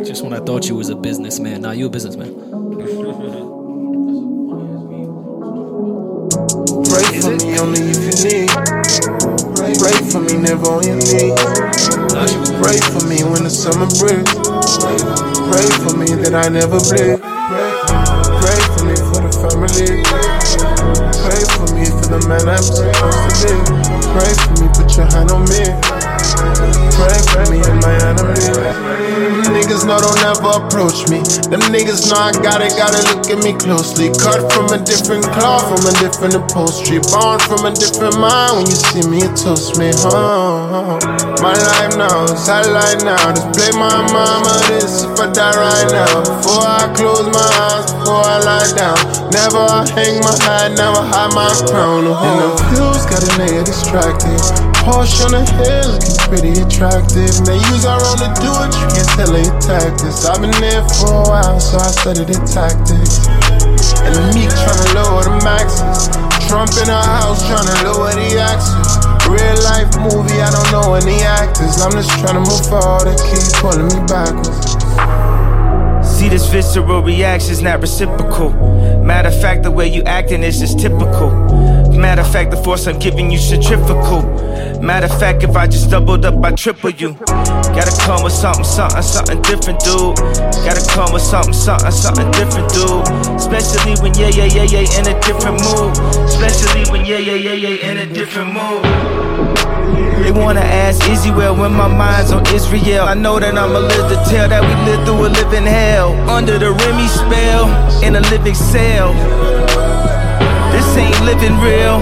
Just when I thought you was a businessman. Nah, you a businessman. Pray for me only if you need. Pray for me never on your knees. Pray for me when the summer breeze. Pray for me that I never bleed. Pray for me for the family. Pray for me for the man I'm supposed to be. Pray for me, put your hand on me. Pray for me and my enemy. Niggas know don't ever approach me. Them niggas know I gotta look at me closely. Cut from a different cloth, from a different upholstery. Born from a different mind. When you see me, it toast me. My life now is highlight now. Just play my mama this if I die right now. Before I close my eyes, before I lie down. Never hang my head, never hide my crown. And the views got a nigga distracted. Porsche on the hill looking pretty attractive. They use our own to do it, you can't tell they tactics. I've been there for a while, so I studied the tactics. And the Meek tryna lower the maxes. Trump in our house tryna lower the axes. Real life movie, I don't know any actors. I'm just tryna move forward, they keep pulling me backwards. See, this visceral reaction's not reciprocal. Matter of fact, the way you acting is just typical. Matter of fact, the force I'm giving you centrifugal. Matter of fact, if I just doubled up, I triple you. Gotta come with something different, dude. Gotta come with something different, dude. Especially when in a different mood. Especially when in a different mood. They wanna ask Izzy well when my mind's on Israel. I know that I'ma live to tell that we lived through a living hell. Under the Remy spell, in a living cell. This ain't living real.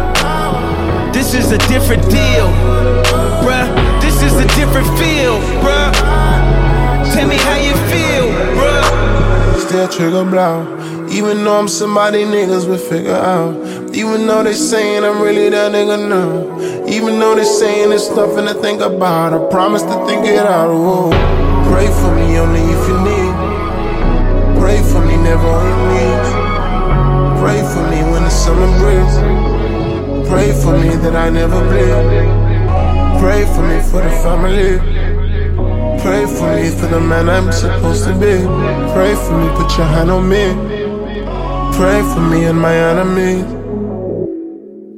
This is a different deal, bruh. This is a different feel, bruh. Tell me how you feel, bruh. Still trigger blow. Even though I'm somebody niggas will figure out. Even though they saying I'm really that nigga now. Even though they saying it's nothing to think about. I promise to think it out. Whoa. Pray for me only if you need. Pray for me never on your knees. Pray for me when the summer breeze. Pray for me that I never bleed. Pray for me for the family. Pray for me for the man I'm supposed to be. Pray for me, put your hand on me. Pray for me and my enemies.